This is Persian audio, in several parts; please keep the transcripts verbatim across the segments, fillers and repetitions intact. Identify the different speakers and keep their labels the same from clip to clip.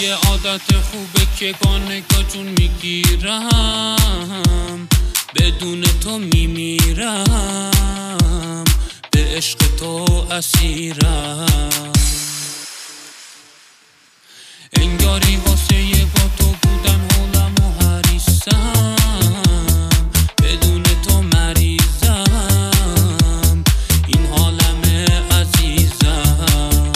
Speaker 1: یه عادت خوبه که با نگاه جون میگیرم، بدون تو میمیرم، به عشق تو اسیرم. انگاری واسه یه با تو بودن حولم و حریصم، بدون تو مریضم، این حالم عزیزم.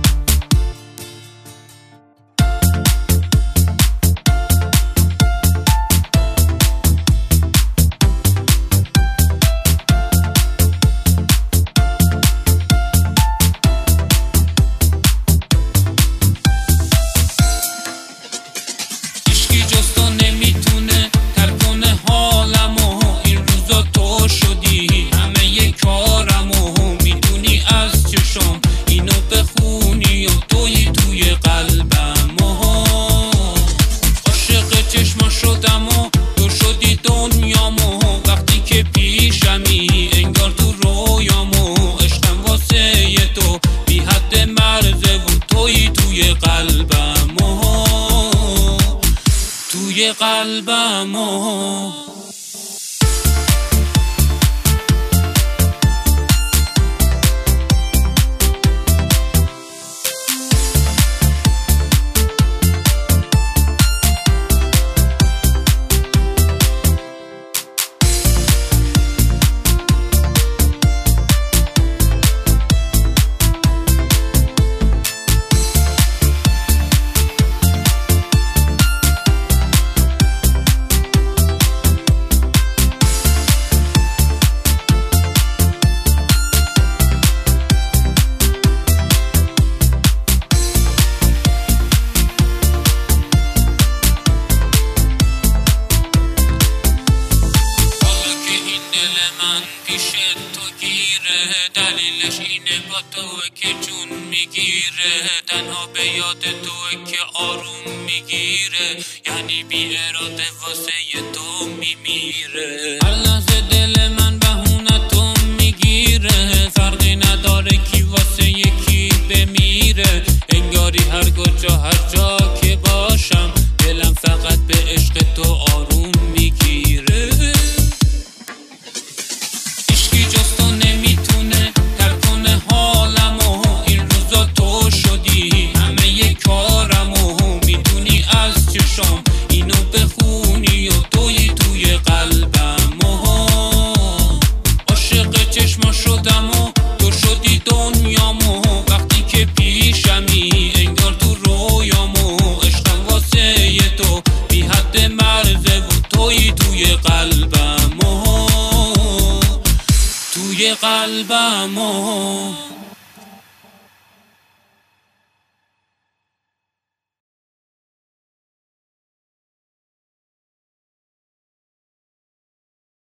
Speaker 1: توی قلبمو دلیلش اینه با تو که جون میگیره، تنها به یاد